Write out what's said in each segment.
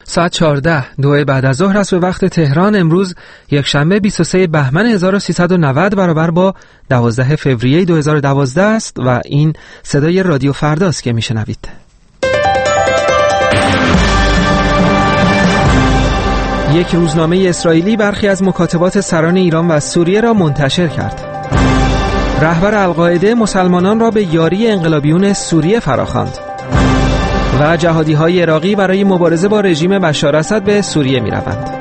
ساعت 14 2 بعد از ظهر است به وقت تهران. امروز یک شنبه 23 بهمن 1390 برابر با 12 فوریه 2012 است و این صدای رادیو فرداست که میشنوید. یک روزنامه اسرائیلی برخی از مکاتبات سران ایران و سوریه را منتشر کرد. رهبر القاعده مسلمانان را به یاری انقلابیون سوریه فراخواند و جهادی‌های عراقی برای مبارزه با رژیم بشار اسد به سوریه می‌روند.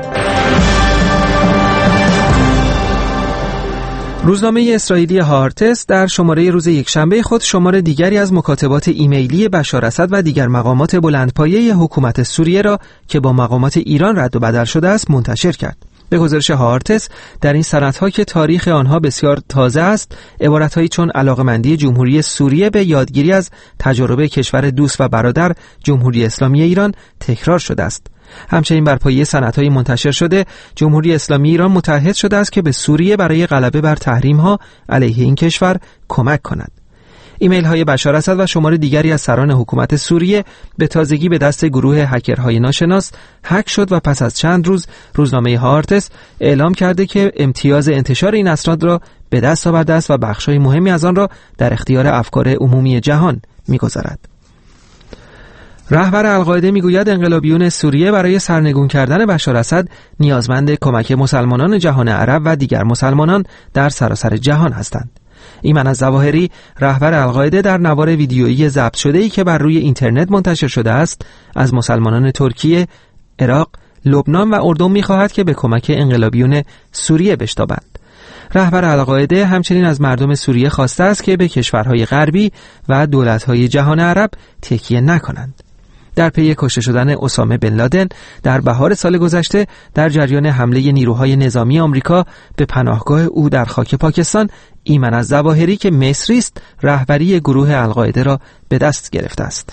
روزنامه اسرائیلی هارتس در شماره روز یکشنبه خود شماره دیگری از مکاتبات ایمیلی بشار اسد و دیگر مقامات بلندپایه حکومت سوریه را که با مقامات ایران رد و بدل شده است منتشر کرد. به گزارش هارتس در این سندها که تاریخ آنها بسیار تازه است، عبارتهایی چون علاقمندی جمهوری سوریه به یادگیری از تجربه کشور دوست و برادر جمهوری اسلامی ایران تکرار شده است. همچنین بر پایه سندهای منتشر شده جمهوری اسلامی ایران متعهد شده است که به سوریه برای غلبه بر تحریم‌ها علیه این کشور کمک کند. ایمیل های بشار اسد و شمار دیگری از سران حکومت سوریه به تازگی به دست گروه هکرهای ناشناس هک شد و پس از چند روز روزنامه هارتس اعلام کرده که امتیاز انتشار این اسناد را به دست آورده است و بخشای مهمی از آن را در اختیار افکار عمومی جهان می‌گذارد. رهبر القاعده میگوید انقلابیون سوریه برای سرنگون کردن بشار اسد نیازمند کمک مسلمانان جهان عرب و دیگر مسلمانان در سراسر جهان هستند. ایمن الظواهری رهبر القاعده در نوار ویدیویی ضبط شده‌ای که بر روی اینترنت منتشر شده است از مسلمانان ترکیه، عراق، لبنان و اردن می‌خواهد که به کمک انقلابیون سوریه بشتابند. رهبر القاعده همچنین از مردم سوریه خواسته است که به کشورهای غربی و دولت‌های جهان عرب تکیه نکنند. در پی کشته شدن اسامه بن لادن در بهار سال گذشته در جریان حمله نیروهای نظامی آمریکا به پناهگاه او در خاک پاکستان، ایمن الظواهری که مصری است رهبری گروه القاعده را به دست گرفته است.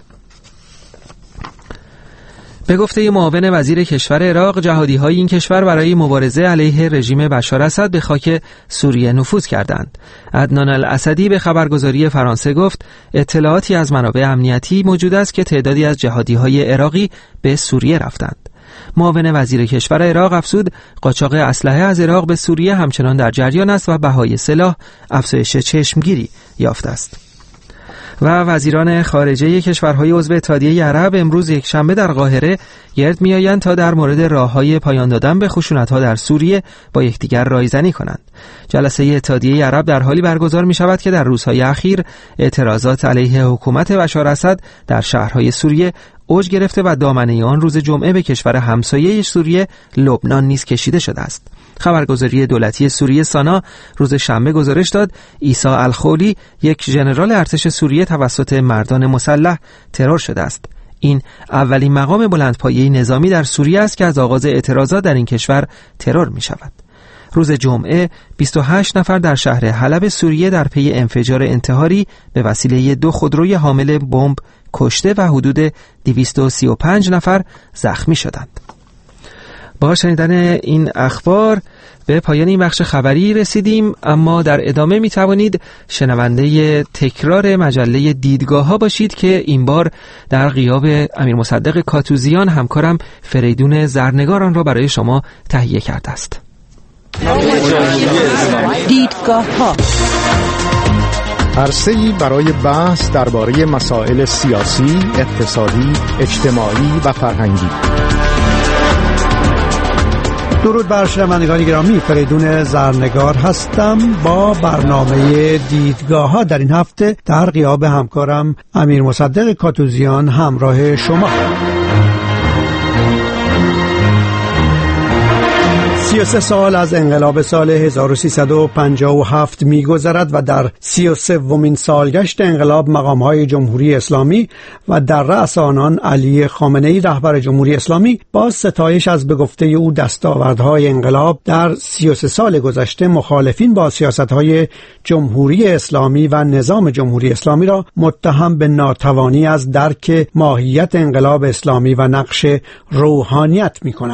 به گفته معاون وزیر کشور عراق، جهادی‌های این کشور برای مبارزه علیه رژیم بشار اسد به خاک سوریه نفوذ کردند. عدنان الاسدی به خبرگزاری فرانسه گفت اطلاعاتی از منابع امنیتی موجود است که تعدادی از جهادی‌های عراقی به سوریه رفتند. معاون وزیر کشور عراق افزود قاچاق اسلحه از عراق به سوریه همچنان در جریان است و بهای سلاح افزایش چشمگیری یافته است. و وزیران خارجه کشورهای عضو اتحادیه عرب امروز یک شنبه در قاهره گرد میآیند تا در مورد راه‌های پایان دادن به خشونت‌ها در سوریه با یکدیگر رایزنی کنند. جلسه اتحادیه عرب در حالی برگزار می‌شود که در روزهای اخیر اعتراضات علیه حکومت بشار اسد در شهرهای سوریه اوج گرفته و دامنه آن روز جمعه به کشور همسایه سوریه لبنان نیز کشیده شده است. خبرگزاری دولتی سوریه سانا روز شنبه گزارش داد عیسی الخولی، یک ژنرال ارتش سوریه توسط مردان مسلح ترور شده است. این اولین مقام بلندپایه نظامی در سوریه است که از آغاز اعتراضات در این کشور ترور می شود. روز جمعه 28 نفر در شهر حلب سوریه در پی انفجار انتحاری به وسیله 2 خودروی حامل بمب کشته و حدود 235 نفر زخمی شدند. با شنیدن این اخبار به پایان این بخش خبری رسیدیم، اما در ادامه می توانید شنونده تکرار مجله دیدگاه ها باشید که این بار در غیاب امیر مصدق کاتوزیان همکارم فریدون زرنگار آن را برای شما تهیه کرده است. دیدگاه ها عرصه‌ای برای بحث درباره مسائل سیاسی، اقتصادی، اجتماعی و فرهنگی. درود بر شنوندگان گرامی، فریدون زرنگار هستم با برنامه دیدگاه ها در این هفته در غیاب همکارم امیر مصدق کاتوزیان همراه شما. 33 سال از انقلاب سال 1357 می‌گذرد و در 33مین سالگشت انقلاب مقام‌های جمهوری اسلامی و در رأس آنان علی خامنه‌ای رهبر جمهوری اسلامی با ستایش از به گفته او دستاوردهای انقلاب در 33 سال گذشته مخالفین با سیاست‌های جمهوری اسلامی و نظام جمهوری اسلامی را متهم به ناتوانی از درک ماهیت انقلاب اسلامی و نقش روحانیت می‌کنند.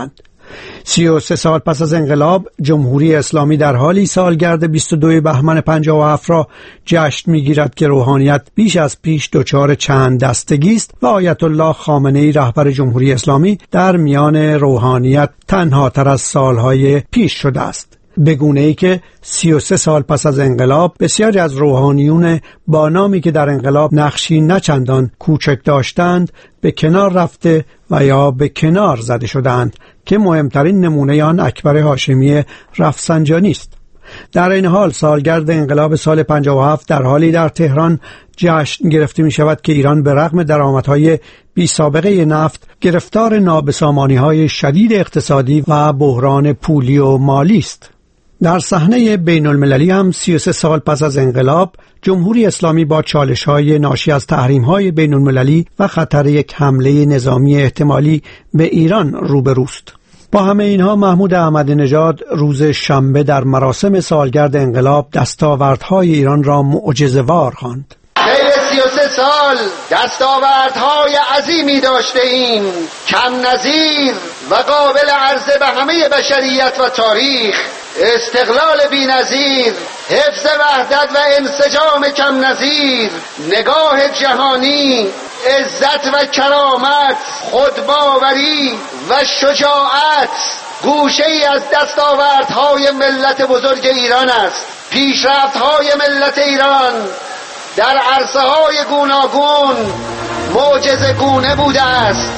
33 سال پس از انقلاب، جمهوری اسلامی در حالی سالگرد 22 بهمن 57 را جشن می‌گیرد که روحانیت بیش از پیش دچار چند دستگی است و آیت الله خامنه‌ای رهبر جمهوری اسلامی در میان روحانیت تنها تر از سالهای پیش شده است. به گونه‌ای که 33 سال پس از انقلاب بسیاری از روحانیون با نامی که در انقلاب نقشی نچندان کوچک داشتند به کنار رفته و یا به کنار زده شدند که مهمترین نمونه آن اکبر هاشمی رفسنجانی است. در این حال سالگرد انقلاب سال 57 در حالی در تهران جشن گرفته می شود که ایران به رغم درآمدهای بی سابقه نفت گرفتار نابسامانی‌های شدید اقتصادی و بحران پولی و مالی است. در صحنه بین المللی هم 33 سال پس از انقلاب جمهوری اسلامی با چالش‌های ناشی از تحریم‌های بین المللی و خطر یک حمله نظامی احتمالی به ایران روبروست. با همه اینها محمود احمدی نژاد روز شنبه در مراسم سالگرد انقلاب دستاوردهای ایران را معجزه‌وار خواند. 33 سال دستاوردهای عظیمی داشته ایم، کم نظیر و قابل عرضه به همه بشریت و تاریخ. استقلال بی‌نظیر، حفظ وحدت و انسجام کم نظیر، نگاه جهانی، عزت و کرامت، خودباوری و شجاعت گوشه‌ای از دستاوردهای ملت بزرگ ایران است. پیشرفت‌های ملت ایران در عرصه‌های گوناگون معجزه‌گونه بوده است.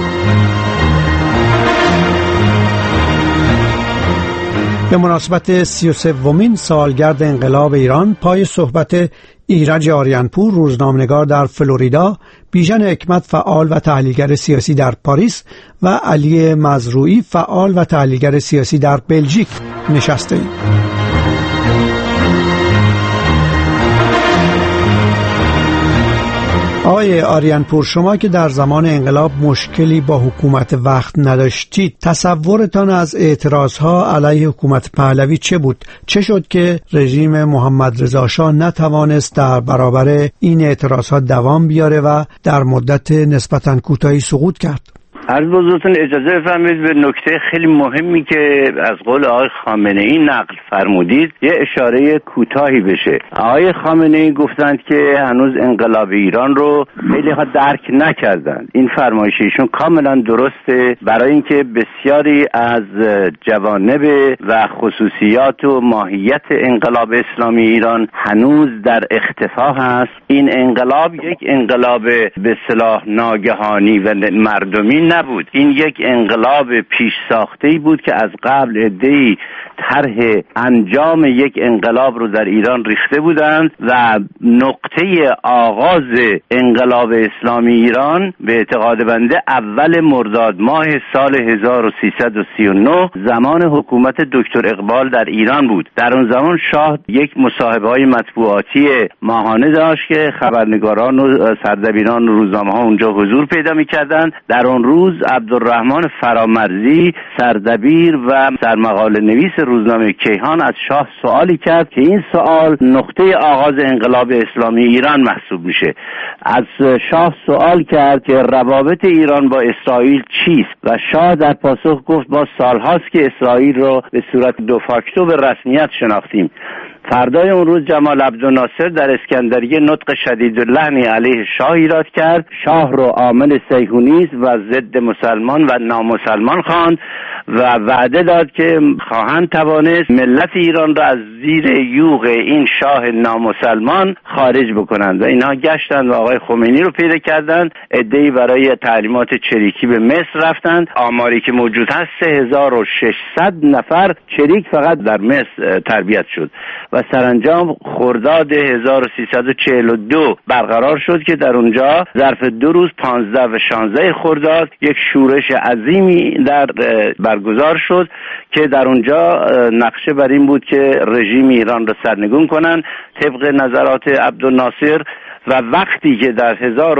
به مناسبت 33مین سالگرد انقلاب ایران پای صحبت ایرج آریانپور روزنامه‌نگار در فلوریدا، بیژن حکمت فعال و تحلیلگر سیاسی در پاریس و علی مزروعی فعال و تحلیلگر سیاسی در بلژیک نشسته ایم. آقای آریانپور، شما که در زمان انقلاب مشکلی با حکومت وقت نداشتید، تصورتان از اعتراضها علیه حکومت پهلوی چه بود؟ چه شد که رژیم محمد رضا شاه نتوانست در برابر این اعتراضها دوام بیاره و در مدت نسبتاً کوتاهی سقوط کرد؟ عرض بزرگتون اجازه بفرمایید به نکته خیلی مهمی که از قول آقای خامنه‌ای نقل فرمودید یه اشاره کوتاهی بشه. آقای خامنه‌ای گفتند که هنوز انقلاب ایران رو خیلی ها درک نکردند. این فرمایش ایشون کاملا درسته، برای اینکه بسیاری از جوانب و خصوصیات و ماهیت انقلاب اسلامی ایران هنوز در اختفا هست. این انقلاب یک انقلاب به اصطلاح ناگهانی و مردمی نبود. این یک انقلاب پیش ساخته‌ای بود که از قبل عده‌ای طرح انجام یک انقلاب رو در ایران ریخته بودند و نقطه آغاز انقلاب اسلامی ایران به اعتقاد بنده اول مرداد ماه سال 1339 زمان حکومت دکتر اقبال در ایران بود. در اون زمان شاه یک مصاحبه‌های مطبوعاتی ماهانه داشت که خبرنگاران و سردبیران روزنامه‌ها اونجا حضور پیدا می‌کردند. در اون روز عبدالرحمن فرامرزی سردبیر و سرمقاله نویس روزنامه کیهان از شاه سوالی کرد که این سوال نقطه آغاز انقلاب اسلامی ایران محسوب میشه. از شاه سوال کرد که روابط ایران با اسرائیل چیست و شاه در پاسخ گفت ما سالهاست که اسرائیل رو به صورت دو فاکتو به رسمیت شناختیم. فردای اون روز جمال عبدالناصر در اسکندریه نطق شدیداللحنی علیه شاه ایراد کرد. شاه رو عامل صهیونیسم و ضد مسلمان و نامسلمان خواند و وعده داد که خواهند توانست ملت ایران را از زیر یوغ این شاه نامسلمان خارج بکنند و اینها گشتند و آقای خمینی رو پیدا کردند. عده‌ای برای تعلیمات چریکی به مصر رفتند. آماری که موجود هست 3600 نفر چریک فقط در مصر تربیت شد و سرانجام خرداد 1342 برقرار شد که در اونجا ظرف 2 روز 15 و 16 خرداد یک شورش عظیمی برگزار شد که در اونجا نقشه بر این بود که رژیم ایران را سرنگون کنند طبق نظرات عبدالناصر. و وقتی که در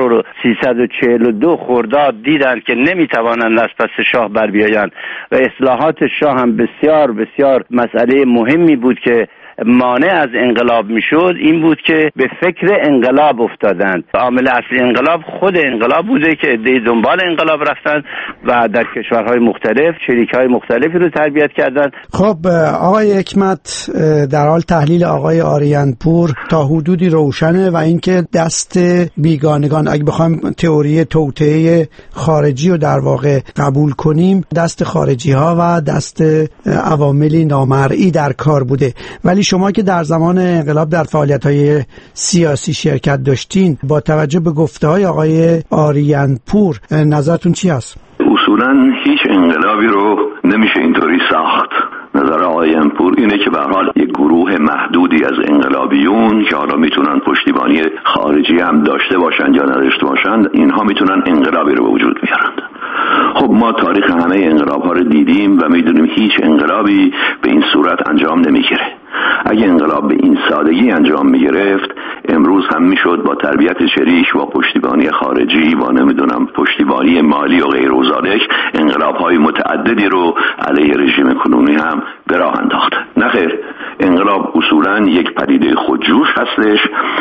1342 خرداد دیدند که نمیتوانند از پس شاه بر بیایند و اصلاحات شاه هم بسیار بسیار مسئله مهمی بود که مانع از انقلاب میشد این بود که به فکر انقلاب افتادند. عامل اصلی انقلاب خود انقلاب بوده که عده‌ای دنبال انقلاب رفتن و در کشورهای مختلف شریک‌های مختلفی رو تربیت کردند. خب آقای حکمت، در حال تحلیل آقای آریان‌پور تا حدودی روشنه و اینکه دست بیگانگان، اگه بخوایم تئوری توطئه خارجی رو در واقع قبول کنیم، دست خارجی‌ها و دست عواملی نامرئی در کار بوده. ولی شما که در زمان انقلاب در فعالیت‌های سیاسی شرکت داشتین، با توجه به گفته‌های آقای آریان‌پور نظرتون چی است؟ اصولاً هیچ انقلابی رو نمیشه اینطوری ساخت. نظر آقای آریان‌پور اینه که به هر حال یک گروه محدودی از انقلابیون که حالا میتونن پشتیبانی خارجی هم داشته باشن یا نداشته باشن، اینها میتونن انقلابی رو به وجود بیارن. خب ما تاریخ همه انقلاب‌ها رو دیدیم و میدونیم هیچ انقلابی به این صورت انجام نمیگیره. اگه انقلاب به این سادگی انجام میگرفت، امروز هم میشد با تربیت شریک، با پشتیبانی خارجی، با نمیدونم پشتیبانی مالی و غیر و ذالک، انقلاب‌های متعددی رو علیه رژیم کنونی هم به راه انداخت. نخیر، انقلاب اصولاً یک پدیده خودجوش هستش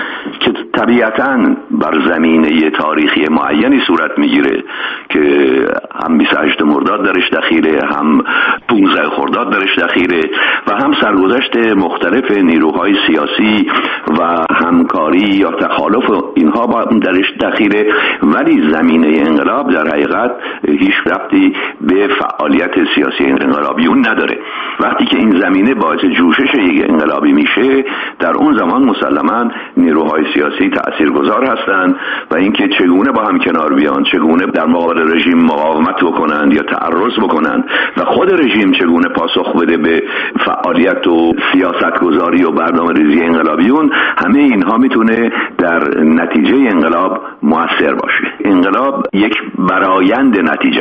که طبیعتاً بر زمینه تاریخی معینی صورت میگیره که هم 28 مرداد درش دخیله، هم 15 خرداد درش دخیله و هم سرگذشت مختلف نیروهای سیاسی و همکاری یا تخالف اینها با درش دخیله. ولی زمینه انقلاب در حقیقت هیچ ربطی به فعالیت سیاسی انقلابیون نداره. وقتی که این زمینه باعث جوشش یک انقلابی میشه، در اون زمان مسلماً نیروهای سیاسی تاثیرگذار هستند و اینکه چگونه با هم کنار بیان، چگونه در مقابل رژیم مقاومت بکنند یا تعرض بکنند و خود رژیم چگونه پاسخ بده به فعالیت و سیاستگذاری و برنامه‌ریزی انقلابیون، همه اینها میتونه در نتیجه انقلاب مؤثر باشه. انقلاب یک برآیند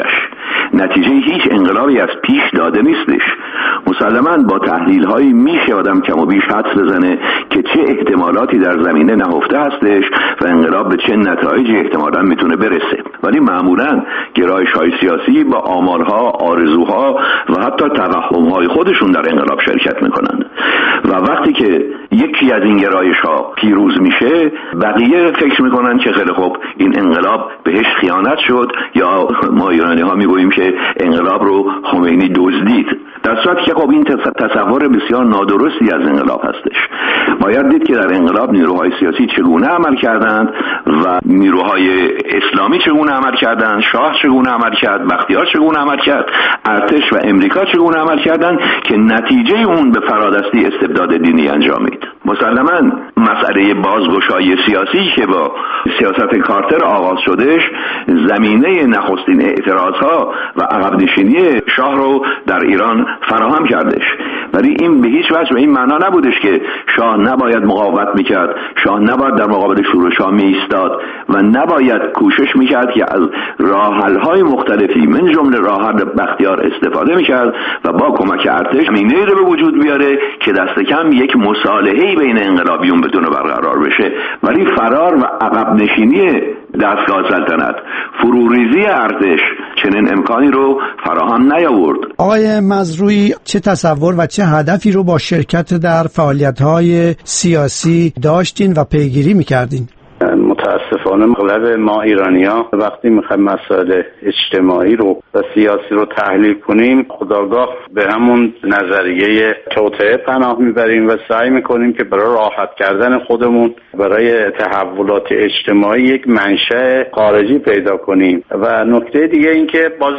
نتیجه هیچ انقلابی از پیش داده نیستش. مسلماً با تحلیل‌هایی میشه آدم کم و بیش حدس بزنه که چه احتمالاتی در زمینه نهفته هستش و انقلاب به چه نتایجی احتمالاً میتونه برسه. ولی معمولاً گرایش‌های سیاسی با آمال‌ها، آرزوها و حتی توهم‌های خودشون در انقلاب شرکت میکنند و وقتی که یکی از این گرایش‌ها پیروز میشه، بقیه فکر میکنن که خیلی خوب این انقلاب بهش خیانت شد، یا ما ایرانی‌ها میگوییم که انقلاب رو خمینی دزدید. در صورتی که خب این تصور بسیار نادرستی از انقلاب هستش. باید دید که در انقلاب نیروهای سیاسی چگونه عمل کردند و نیروهای اسلامی چگونه عمل کردند، شاه چگونه عمل کرد، بختیار چگونه عمل کرد، ارتش و امریکا چگونه عمل کردند که نتیجه اون به فرادستی استبداد دینی انجامید. مسلماً مسئله بازگشایی سیاسی که با سیاست کارتر آغاز شدش، زمینه نخستین اعتراضها و عقب نشینی شاه رو در ایران فراهم کردش. ولی این به هیچ وجه به این معنا نبودش که شاه نباید مقاومت میکرد، شاه نباید در مقابل شورش‌ها میایستاد و نباید کوشش میکرد که از راه‌حل‌های مختلفی من جمله راه حل بختیار استفاده میکرد و با کمک ارتش زمینه‌ای رو به وجود بیاره که دست کم یک مصالحه‌ای بین انقلابیون بتونه برقرار بشه. ولی فرار و عقب نشینی دستگاه سلطنت، فروریزی ارتش چنین امکانی رو فراهم نیاورد. آقای مزروعی، چه تصور و چه هدفی رو با شرکت در فعالیت‌های سیاسی داشتین و پیگیری می‌کردین؟ متاسفانه اغلب ما ایرانی‌ها وقتی میخوایم مسائل اجتماعی رو و سیاسی رو تحلیل کنیم، خودآگاه به همون نظریه توطئه پناه میبریم و سعی میکنیم که برای راحت کردن خودمون برای تحولات اجتماعی یک منشأ خارجی پیدا کنیم. و نکته دیگه این که باز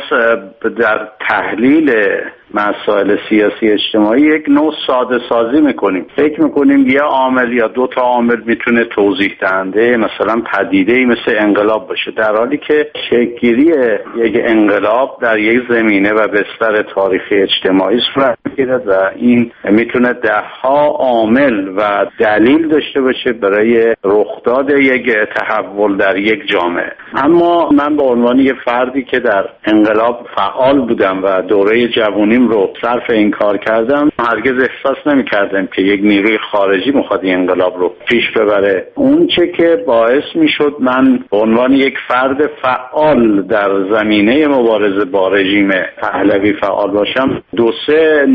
در تحلیل مسائل سیاسی اجتماعی یک نوع ساده سازی میکنیم. فکر میکنیم یه عامل یا دو تا عامل میتونه توضیح دهنده مثلا پدیده‌ای مثل انقلاب باشه، در حالی که شکل‌گیری یک انقلاب در یک زمینه و بستر تاریخی اجتماعی صورت میگیره و این میتونه ده‌ها عامل و دلیل داشته باشه برای رخداد یک تحول در یک جامعه. اما من به عنوان یک فردی که در انقلاب فعال بودم و دوره جوانی رو صرف این کار کردم، هرگز احساس نمی‌کردم که یک نیروی خارجی می‌خواد این انقلاب رو پیش ببره. اون چه که باعث می‌شد من به عنوان یک فرد فعال در زمینه مبارزه با رژیم پهلوی فعال باشم، دو سه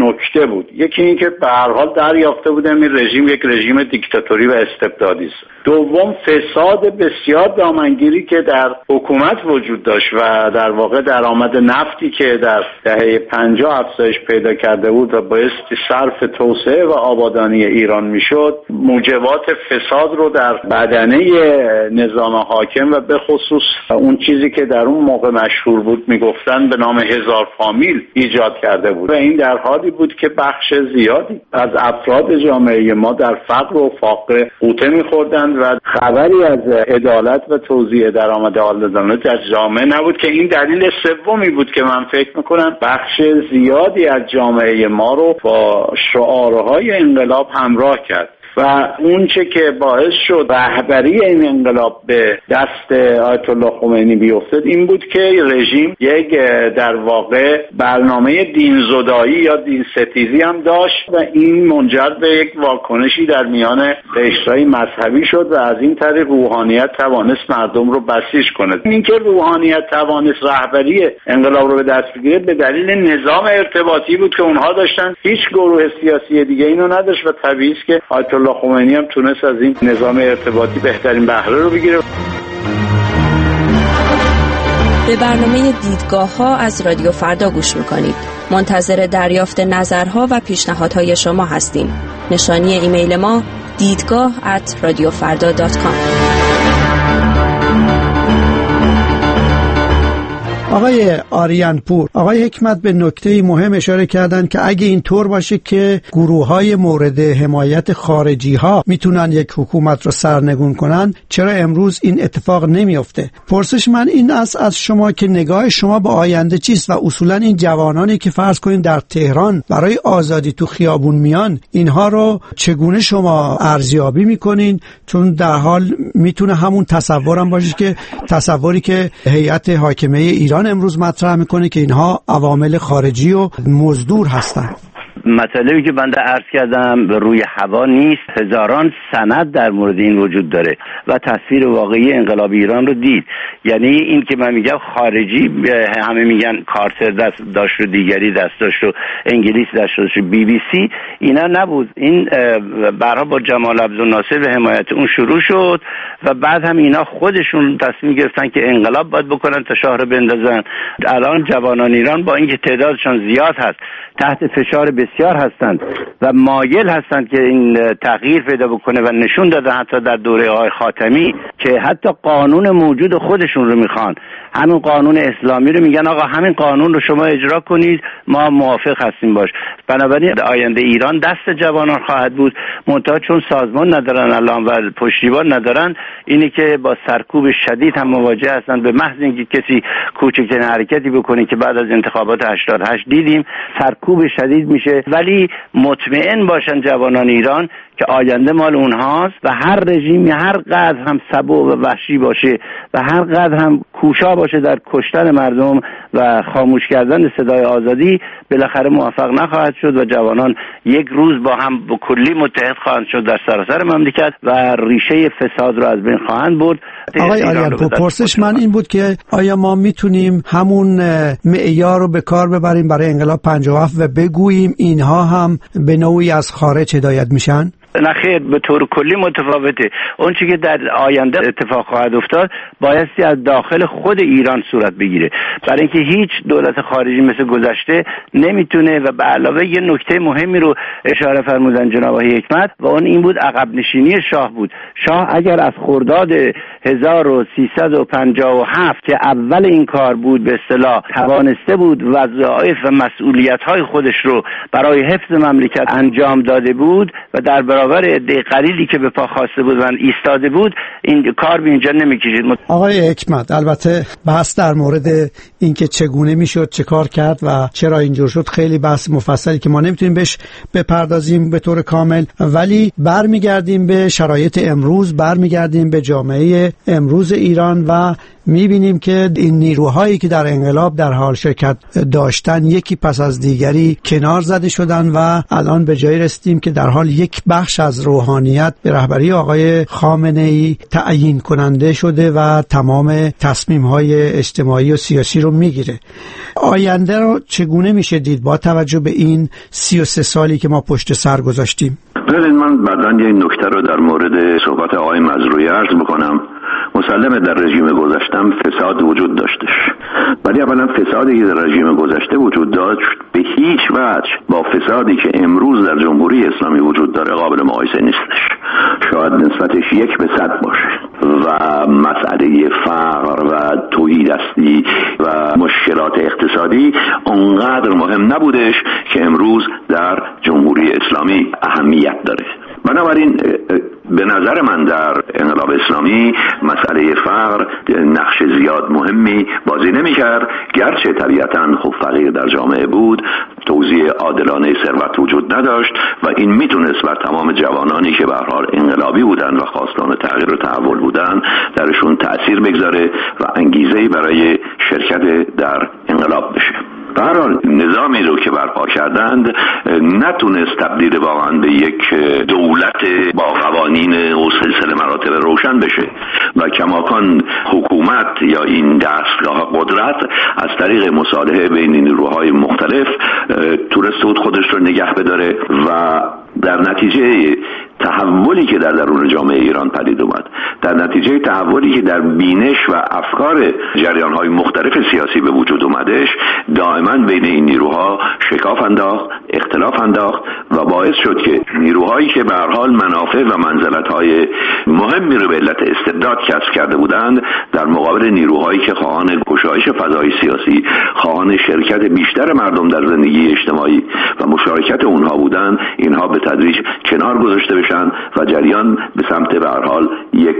نکته بود. یکی این که به هر حال دریافته بودم این رژیم یک رژیم دیکتاتوری و استبدادی است. دوم فساد بسیار دامنگیری که در حکومت وجود داشت و در واقع درآمد نفتی که در دهه 50 افزایش پیدا کرده بود و بایستی صرف توسعه و آبادانی ایران میشد، موجبات فساد رو در بدنه نظام حاکم و به خصوص اون چیزی که در اون موقع مشهور بود میگفتن به نام 1000 فامیل ایجاد کرده بود و این در حالی بود که بخش زیادی از افراد جامعه ما در فقر و فاقه غوطه می‌خوردند و خبری از عدالت و توزیع درآمد عادلانه در جامعه نبود که این دلیل سومی بود که من فکر می‌کنم بخش زیادی از جامعه ما رو با شعارهای انقلاب همراه کرد و اون چه که باعث شد رهبری این انقلاب به دست آیت الله خمینی بیفتد این بود که رژیم یک در واقع برنامه دینزدایی یا دین ستیزی هم داشت و این منجر به یک واکنشی در میان قشرهای مذهبی شد و از این طریق روحانیت توانست مردم رو بسیج کنه. اینکه روحانیت توانست رهبری انقلاب رو به دست بگیره به دلیل نظام ارتباطی بود که اونها داشتن، هیچ گروه سیاسی دیگه اینو نداشت و طبیعی است که آیت الله خمینی هم تونست از این نظام ارتباطی بهترین بهره رو بگیره. به برنامه دیدگاه‌ها از رادیو فردا گوش می‌کنید. منتظر دریافت نظرها و پیشنهادهای شما هستیم. نشانی ایمیل ما دیدگاه@radiofarda.com. آقای آریان پور، آقای حکمت به نکته مهم اشاره کردن که اگه این طور باشه که گروه‌های مورد حمایت خارجی‌ها میتونن یک حکومت رو سرنگون کنن، چرا امروز این اتفاق نمیفته؟ پرسش من این است از شما که نگاه شما به آینده چیست و اصولا این جوانانی که فرض کنیم در تهران برای آزادی تو خیابون میان، اینها رو چگونه شما ارزیابی میکنین؟ چون در حال میتونه همون تصورم باشه که تصوری که هیئت حاکمه ایران امروز مطرح میکنه که اینها عوامل خارجی و مزدور هستن. مطلبی که بنده عرض کردم روی هوا نیست، هزاران سند در مورد این وجود داره و تصویر واقعی انقلاب ایران رو دید. یعنی این که من میگم خارجی، همه میگن کارتر دست داشت و دیگری دست داشت و انگلیس دست داشت و BBC، اینا نبود. این برها با جمال عبدالناصر به حمایت اون شروع شد و بعد هم اینا خودشون تصمیم گرفتن که انقلاب باید بکنن تا شاه رو بندازن. الان جوانان ایران با اینکه تعدادشون زیاد هست تحت فشار بسیار هستند و مایل هستند که این تغییر پیدا بکنه و نشون دادن حتی در دوره آقای خاتمی که حتی قانون موجود خودشون رو میخوان، همین قانون اسلامی رو میگن آقا همین قانون رو شما اجرا کنید، ما موافق هستیم باش. بنابراین آینده ایران دست جوانان خواهد بود، منتها چون سازمان ندارن الان و پشتیبان ندارن، اینی که با سرکوب شدید هم مواجه هستند. به محض اینکه کسی کوچکترین حرکتی بکنه که بعد از انتخابات 88 دیدیم سرکوب شدید میشه، ولی مطمئن باشن جوانان ایران که آینده مال اونهاست و هر رژیمی هر قدر هم سبو و وحشی باشه و هر قدر هم کوشا باشه در کشتن مردم و خاموش کردن صدای آزادی، بالاخره موفق نخواهد شد و جوانان یک روز با هم به کلی متحد خواهند شد در سراسر مملکت و ریشه فساد را از بین خواهند برد. آقای آریان پور، پرسش من این بود که آیا ما میتونیم همون معیار رو به کار ببریم برای انقلاب 57 و بگوییم اینها هم به نوعی از خارج هدایت میشن؟ نه خیر، به طور کلی متفاوته. اون چیزی که در آینده اتفاق خواهد افتاد بایستی از داخل خود ایران صورت بگیره، برای اینکه هیچ دولت خارجی مثل گذشته نمیتونه. و به علاوه یه نکته مهمی رو اشاره فرمودن جناب آقای حکمت و اون این بود عقب نشینی شاه بود. شاه اگر از خرداد 1357 که اول این کار بود به اصطلاح توانسته بود وظایف و مسئولیت‌های خودش رو برای حفظ مملکت انجام داده بود و در برابر عده قلیلی که به پا خواسته بودن ایستاده بود، این کار به اینجا نمی‌کشید. آقای حکمت، البته بحث در مورد اینکه چگونه میشد چه کار کرد و چرا اینجور شد خیلی بحث مفصلی که ما نمیتونیم بهش بپردازیم به طور کامل، ولی برمیگردیم به شرایط امروز، برمیگردیم به جامعه امروز ایران و میبینیم که این نیروهایی که در انقلاب در حال شرکت داشتن یکی پس از دیگری کنار زده شدن و الان به جای رسیدیم که در حال یک بخش از روحانیت به رهبری آقای خامنه‌ای تعیین کننده شده و تمام تصمیم‌های اجتماعی و سیاسی رو میگیره. آینده رو چگونه میشه دید با توجه به این 33 سالی که ما پشت سر گذاشتیم؟ ببینید، من بعداً یه نکته رو در مورد صحبت آقای مزروعی عرض بکنم. مسلمه در رژیم گذشتم فساد وجود داشتش، ولی اولا فسادی که در رژیم گذشته وجود داشت به هیچ وجه با فسادی که امروز در جمهوری اسلامی وجود داره قابل مقایسه نیستش. شاید نسبتش 1:100 باشه و مسئله فقر و تهیدستی و مشکلات اقتصادی اونقدر مهم نبودش که امروز در جمهوری اسلامی اهمیت داره. بنابراین به نظر من در انقلاب اسلامی مسئله فقر نقش زیاد مهمی بازی نمی‌کرد، گرچه طبیعتاً خب فقیر در جامعه بود، توزیع عادلانه ثروت وجود نداشت و این میتونست بر تمام جوانانی که به هر حال انقلابی بودن و خواستان تغییر و تحول بودن درشون تأثیر بگذاره و انگیزه‌ای برای شرکت در انقلاب بشه. به هر حال نظامی رو که برپا کردند نتونست تبدیل واقعا به یک دولت با قوانین و سلسله مراتب روشن بشه و کماکان حکومت یا این دستگاه قدرت از طریق مصالحه بین نیروهای مختلف تونست خودش رو نگه بداره و در نتیجه تحولی که در درون جامعه ایران پدید اومد، در نتیجه تحولی که در بینش و افکار جریان‌های مختلف سیاسی به وجود اومدش، دائما بین این نیروها شکاف انداخت، اختلاف انداخت و باعث شد که نیروهایی که به هر حال منافع و منزلت‌های مهمی رو به علت استبداد کسب کرده بودند در مقابل نیروهایی که خواهان گشایش فضای سیاسی، خواهان شرکت بیشتر مردم در زندگی اجتماعی و مشارکت اونها بودند، اینها به تدریج کنار گذاشته بشن و جریان به سمت به هر حال یک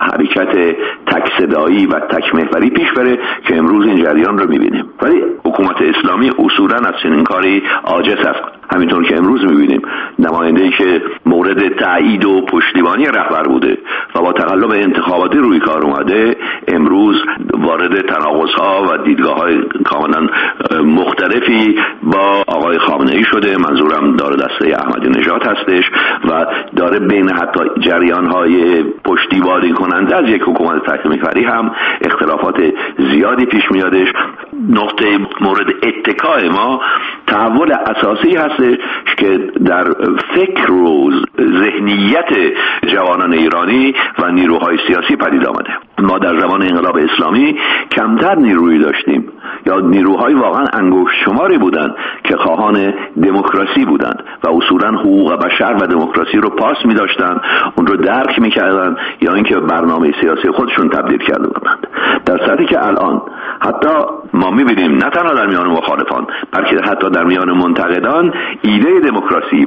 حرکت تک صدایی و تک محوری پیش بره که امروز این جریان رو می‌بینیم. ولی حکومت اسلامی اصولاً از چنین کاری عاجز است. همینطور که امروز می‌بینیم نماینده‌ای که مورد تایید و پشتیبانی رهبر بوده و با تقلب انتخاباتی روی کار اومده، امروز وارد تناقض‌ها و دیدگاه‌های کاملاً مختلفی با آقای خامنه‌ای شده. منظورم دار دسته احمدی نژاد هستش و داره بین حتی جریان‌های پشتیبانی کننده از یک حکومت تک محوری هم اختلافات زیادی پیش میادش. نقطه مورد اتکای ما تحول اساسی هستش که در فکر و ذهنیت جوانان ایرانی و نیروهای سیاسی پدید آمده. ما در زمان انقلاب اسلامی کمتر نیرویی داشتیم یا نیروهای واقعا انگشت شماری بودند که خواهان دموکراسی بودند و اصولا حقوق بشر و دموکراسی رو پاس می داشتن، اون رو درک می کردن یا اینکه برنامه سیاسی خودشون تبدیل کرده بودند. در صورتی که الان حتی ما می بینیم نه تنها در میان مخالفان بلکه حتی در میان منتقدان ایده دموکراسی،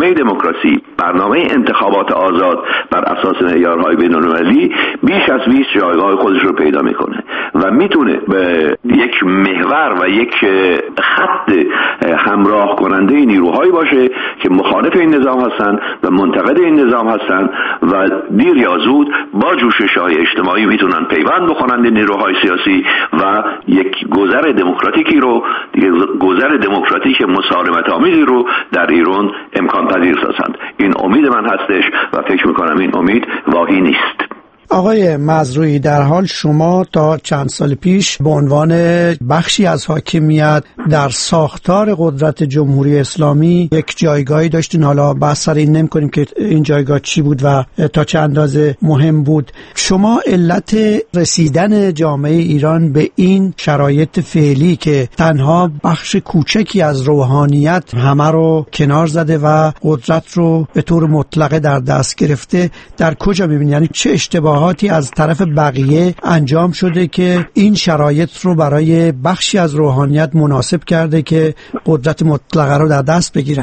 برنامه انتخابات آزاد بر اساس معیارهای بین‌المللی بیش از 20 جایگاه خودش رو پیدا میکنه و میتونه به یک محور و یک خط همراه کننده نیروهایی باشه که مخالف این نظام هستن و منتقد این نظام هستن و دیر یا زود با جوشش‌های اجتماعی میتونن پیوند بکنن نیروهای سیاسی و یک گذر دموکراتیکی رو، گذر دموکراتیک مسالمت آمیزی رو در ایران امکان پذیر سازند. این امید من هستش و فکر میکنم این امید واهی نیست. آقای مزروعی، در حال شما تا چند سال پیش به عنوان بخشی از حاکمیت در ساختار قدرت جمهوری اسلامی یک جایگاهی داشتین. حالا بحث سر این نمی‌کنیم که این جایگاه چی بود و تا چه اندازه مهم بود. شما علت رسیدن جامعه ایران به این شرایط فعلی که تنها بخش کوچکی از روحانیت همه رو کنار زده و قدرت رو به طور مطلقه در دست گرفته در کجا می‌بینید؟ یعنی چه اشتباهاتی از طرف بقیه انجام شده که این شرایط رو برای بخشی از روحانیت مناسب کرده که قدرت مطلقه رو در دست بگیرن؟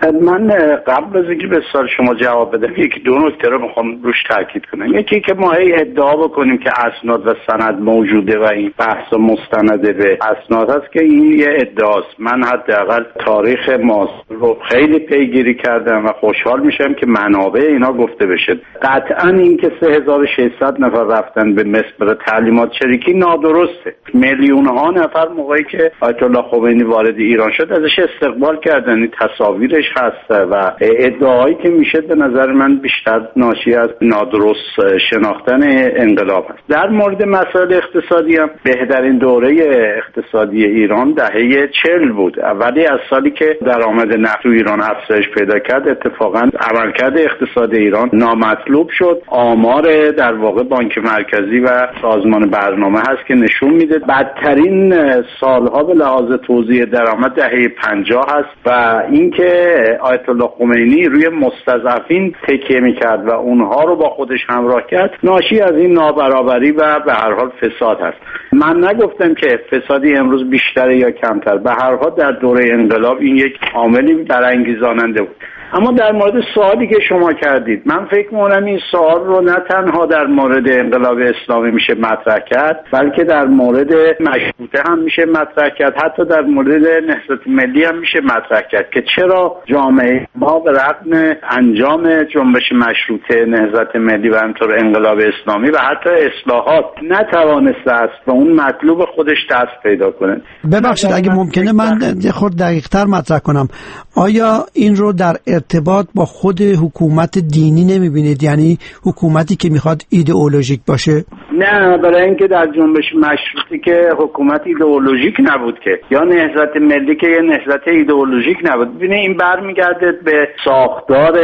من قبل از اینکه به سوال شما جواب بدم یکی دو نکته رو میخوام روش تاکید کنم. یکی که ما ادعا بکنیم که اسناد و سند موجوده و این بحث مستنده به اسناد هست که این یه ادعاست. من حداقل تاریخ ماست رو خیلی پیگیری کردم و خوشحال میشم که منابع اینا گفته بشه. قطعا این که 3600 نفر رفتن به مصر برای تعلیمات چریکی نادرسته. میلیون ها نفر موقعی که آیت الله خمینی وارد ایران شد ازش استقبال کردن. این تصاویرش هست و ادعایی که میشه به نظر من بیشتر ناشی از نادرست شناختن انقلاب است. در مورد مسائل اقتصادی هم بهترین دوره اقتصادی ایران دهه 40 بود. ولی از سالی که درآمد نفت ایران افزایش پیدا کرد اتفاقا عملکرد اقتصاد ایران نامطلوب شد. آمار در واقع بانک مرکزی و سازمان برنامه هست که نشون میده بدترین سالها به لحاظ توزیع درآمد دهه 50 هست و اینکه آیت الله خمینی روی مستضعفین تکیه میکرد و اونها رو با خودش همراه کرد ناشی از این نابرابری و به هر حال فساد هست. من نگفتم که فسادی امروز بیشتره یا کمتر، به هر حال در دوره انقلاب این یک عاملی برانگیزاننده بود. اما در مورد سوالی که شما کردید من فکر می‌کنم این سوال رو نه تنها در مورد انقلاب اسلامی میشه مطرح کرد بلکه در مورد مشروطه هم میشه مطرح کرد، حتی در مورد نهضت ملی هم میشه مطرح کرد که چرا جامعه ما به رغم انجام جنبش مشروطه، نهضت ملی و همینطور انقلاب اسلامی و حتی اصلاحات نتوانسته است و اون مطلوب خودش دست پیدا کنه. ببخشید اگه ممکنه من خود دقیق‌تر مطرح کنم، آیا این رو در ارتباط با خود حکومت دینی نمیبینید؟ یعنی حکومتی که میخواد ایدئولوژیک باشه؟ نه، برای اینکه در جنبش مشروطه که حکومت ایدئولوژیک نبود که، یا نهضت ملی که یه نهضت ایدئولوژیک نبود. ببینید این برمیگرده به ساختار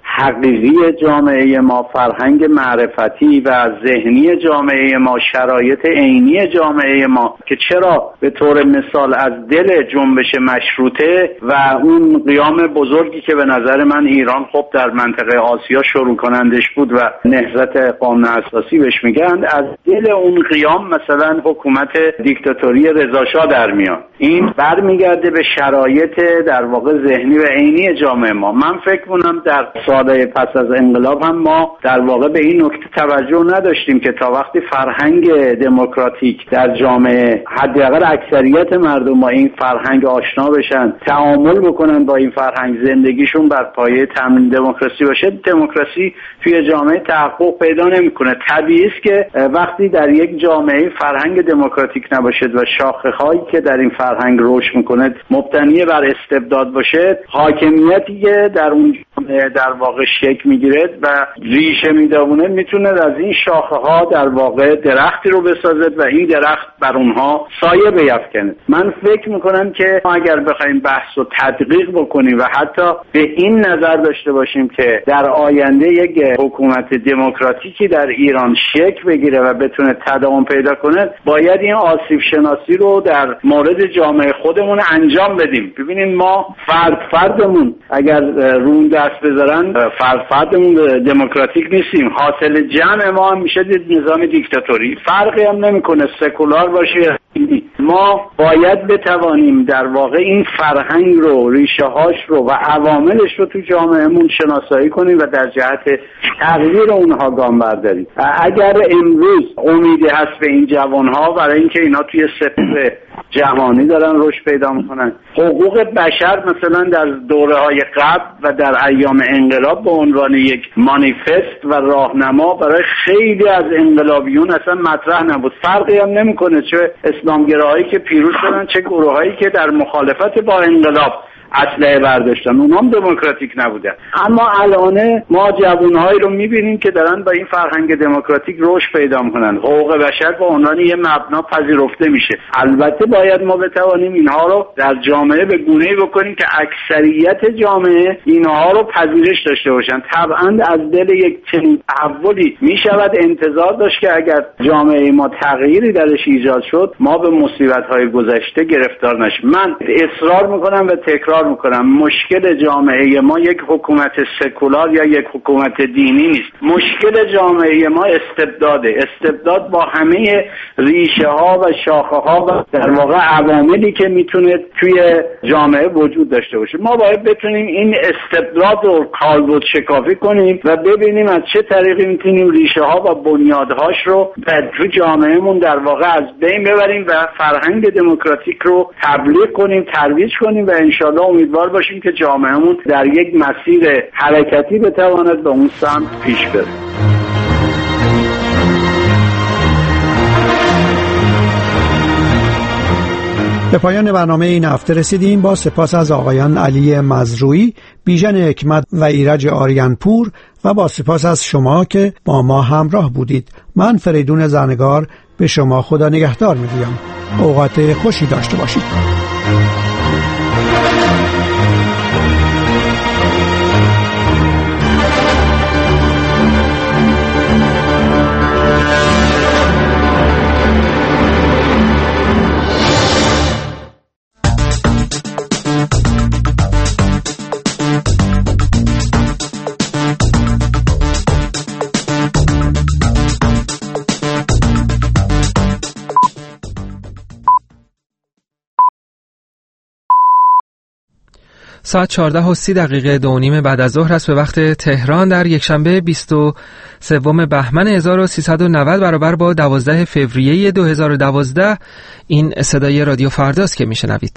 حقیقی جامعه ما، فرهنگ معرفتی و ذهنی جامعه ما، شرایط عینی جامعه ما که چرا به طور مثال از دل جنبش مشروطه و اون قیام بزرگی که به نظر من ایران خب در منطقه آسیا شروع کنندش بود و نهضت قانون اساسی بهش میگن، از دل اون قیام مثلا حکومت دیکتاتوری رضا شاه در میاد. این برمیگرده به شرایط در واقع ذهنی و عینی جامعه ما. من فکر کنم در سالهای پس از انقلاب هم ما در واقع به این نکته توجه نداشتیم که تا وقتی فرهنگ دموکراتیک در جامعه، حداقل اکثریت مردم با این فرهنگ آشنا بشن، تعامل بکنن با این فرهنگ، زندگیشون بر پایه تامین دموکراسی باشه، دموکراسی توی جامعه تحقق پیدا نمیکنه. طبیعی است که وقتی در یک جامعه فرهنگ دموکراتیک نباشد و شاخه‌هایی که در این فرهنگ رشد میکنه مبتنی بر استبداد باشه، حاکمیتی که در اون جامعه در واقع شکل میگیره و ریشه میدونه میتونه از این شاخه‌ها در واقع درختی رو بسازد و این درخت بر اونها سایه بیفکنه. من فکر میکنم که اگر بخوایم بحث رو تدقیق بکنیم و حتی به این نظر داشته باشیم که در آینده یک حکومت دموکراتیکی در ایران شکل بگیره و بتونه تداوم پیدا کنه، باید این آسیب شناسی رو در مورد جامعه خودمون انجام بدیم. ببینید ما فردمون اگر رون دست بذارن فردمون دموکراتیک نیستیم، حاصل جمع ما هم میشه نظام دیکتاتوری. فرقی هم نمیکنه سکولار باشه. ما باید بتوانیم در واقع این فرهنگ رو، ریشه هاش رو و عواملش رو تو جامعهمون شناسایی کنیم و در جهت تغییر اونها گام برداریم. اگر امروز امیدی هست به این جوانها برای اینکه اینا توی سطح جهانی دارن رشد پیدا میکنن، حقوق بشر مثلا در دوره‌های قبل و در ایام انقلاب به عنوان یک مانیفست و راهنما برای خیلی از انقلابیون اصلا مطرح نبود. فرقی هم نمیکنه چه اسلامگراهایی که پیروز شدن چه گروهایی که در مخالفت با انقلاب اسلحه برداشتن، اونها هم دموکراتیک نبودن. اما الان ما جوانهایی رو میبینیم که دارن با این فرهنگ دموکراتیک رشد پیدا میکنن. حقوق بشر به عنوان یه مبنا پذیرفته میشه. البته باید ما بتوانیم اینها رو در جامعه به گونه‌ای بکنیم که اکثریت جامعه اینها رو پذیرش داشته باشن. طبعا از دل یک چنین تحولی میشود انتظار داشت که اگر جامعه ما تغییری درش ایجاد شد ما به مصیبت‌های گذشته گرفتار نشیم. من اصرار میکنم و تکرار تکرار میکنم، مشکل جامعه ما یک حکومت سکولار یا یک حکومت دینی نیست. مشکل جامعه ما استبداده. استبداد با همه ریشه ها و شاخه ها و در واقع عواملی که میتونه توی جامعه وجود داشته باشه. ما باید بتونیم این استبداد رو کالبد شکافی کنیم و ببینیم از چه طریقی میتونیم ریشه ها و بنیادهاش رو تو جامعهمون در واقع از بین ببریم و فرهنگ دموکراتیک رو تبلیغ کنیم، ترویج کنیم و انشالله امیدوار باشیم که جامعهمون در یک مسیر حرکتی بتواند به اون سمت پیش بره. به پایان برنامه این هفته رسیدیم. با سپاس از آقایان علی مزروعی، بیژن حکمت و ایرج آریانپور و با سپاس از شما که با ما همراه بودید. من فریدون زرنگار به شما خدا نگهدار میگویم. اوقات خوشی داشته باشید. ساعت 14:30 2:30 بعد از ظهر است به وقت تهران در یکشنبه 23 بهمن 1390 برابر با 12 فوریه 2012. این صدای رادیو فرداست که میشنوید.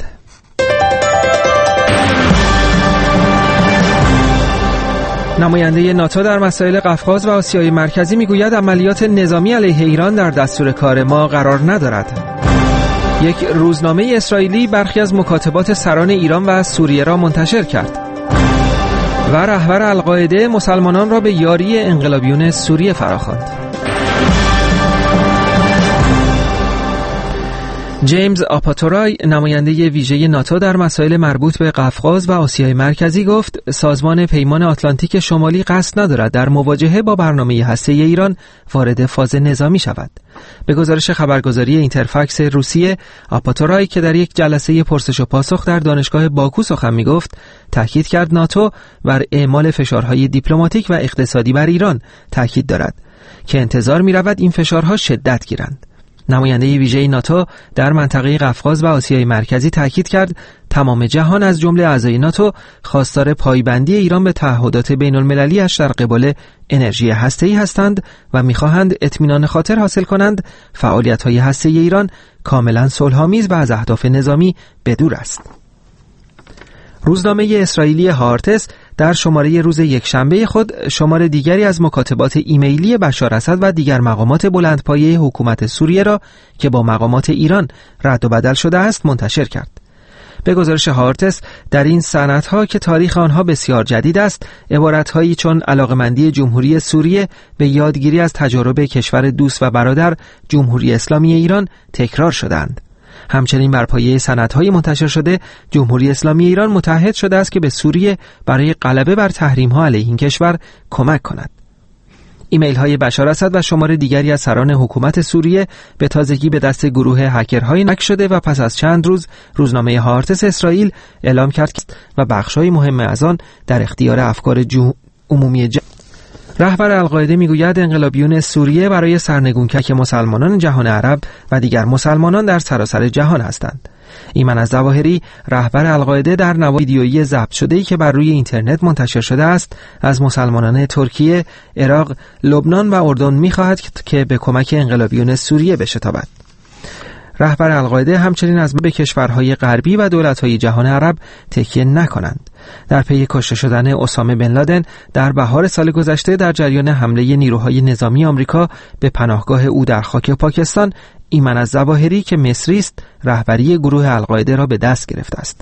نماینده ناتو در مسائل قفقاز و آسیای مرکزی میگوید عملیات نظامی علیه ایران در دستور کار ما قرار ندارد. یک روزنامه اسرائیلی برخی از مکاتبات سران ایران و سوریه را منتشر کرد و رهبر القاعده مسلمانان را به یاری انقلابیون سوریه فراخواند. جیمز آپاتورای، نماینده ویژه ناتو در مسائل مربوط به قفقاز و آسیای مرکزی، گفت سازمان پیمان آتلانتیک شمالی قصد ندارد در مواجهه با برنامه هسته‌ای ایران وارد فاز نظامی شود. به گزارش خبرگزاری اینترفکس روسیه، آپاتورای که در یک جلسه پرسش و پاسخ در دانشگاه باکو سخن می‌گفت، تاکید کرد ناتو بر اعمال فشارهای دیپلماتیک و اقتصادی بر ایران تاکید دارد که انتظار می‌رود این فشارها شدت گیرند. نماینده ویژه ناتو در منطقه قفقاز و آسیای مرکزی تاکید کرد تمام جهان از جمله اعضای ناتو خواستار پایبندی ایران به تعهدات بین‌المللی‌اش در قبال انرژی هسته‌ای هستند و می‌خواهند اطمینان خاطر حاصل کنند فعالیت‌های هسته‌ای ایران کاملاً صلح‌آمیز و از اهداف نظامی بدور است. روزنامه اسرائیلی هارتس در شماره روز یکشنبه خود شماره دیگری از مکاتبات ایمیلی بشار اسد و دیگر مقامات بلندپایه حکومت سوریه را که با مقامات ایران رد و بدل شده است منتشر کرد. به گزارش هارتس در این سندها که تاریخ آنها بسیار جدید است، عبارتهایی چون علاقمندی جمهوری سوریه به یادگیری از تجارب کشور دوست و برادر جمهوری اسلامی ایران تکرار شدند. همچنین بر پایه سندهای منتشر شده جمهوری اسلامی ایران متعهد شده است که به سوریه برای غلبه بر تحریم‌ها علیه این کشور کمک کند. ایمیل های بشار اسد و شمار دیگری از سران حکومت سوریه به تازگی به دست گروه هکرهای نک شده و پس از چند روز روزنامه هارتس اسرائیل اعلام کرد و بخش‌های مهم از آن در اختیار افکار عمومی رهبر القاعده میگوید انقلابیون سوریه برای سرنگون کردن مسلمانان جهان عرب و دیگر مسلمانان در سراسر جهان هستند. ایمن الظواهری، رهبر القاعده، در نوار ویدیویی ضبط شده‌ای که بر روی اینترنت منتشر شده است از مسلمانان ترکیه، عراق، لبنان و اردن می‌خواهد که به کمک انقلابیون سوریه بشتابد. رهبر القاعده همچنین از به کشورهای غربی و دولت‌های جهان عرب تکیه نکنند. در پی کشته شدن اسامه بن لادن در بهار سال گذشته در جریان حمله نیروهای نظامی آمریکا به پناهگاه او در خاک پاکستان، ایمن الظواهری که مصری است رهبری گروه القاعده را به دست گرفته است.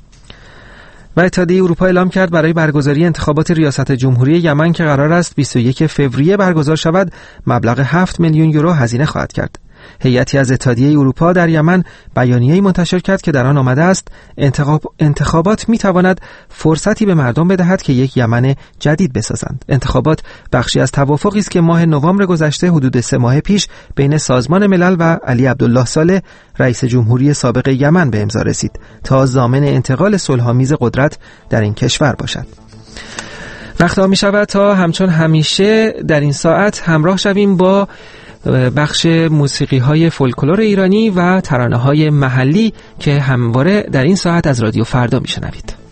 و اتحادیه اروپا اعلام کرد برای برگزاری انتخابات ریاست جمهوری یمن که قرار است 21 فوریه برگزار شود مبلغ 7 میلیون یورو هزینه خواهد کرد. هیئتی از اتحادیه اروپا در یمن بیانیه‌ای منتشر کرد که در آن آمده است انتخابات می‌تواند فرصتی به مردم بدهد که یک یمن جدید بسازند. انتخابات بخشی از توافقی است که ماه نوامبر گذشته حدود 3 ماه پیش بین سازمان ملل و علی عبدالله صالح رئیس جمهوری سابق یمن به امضا رسید تا ضامن انتقال صلح‌آمیز قدرت در این کشور باشد. وقت ها می شود تا همچون همیشه در این ساعت همراه شویم با بخش موسیقی های فولکلور ایرانی و ترانه های محلی که همواره در این ساعت از رادیو فردا می شنوید.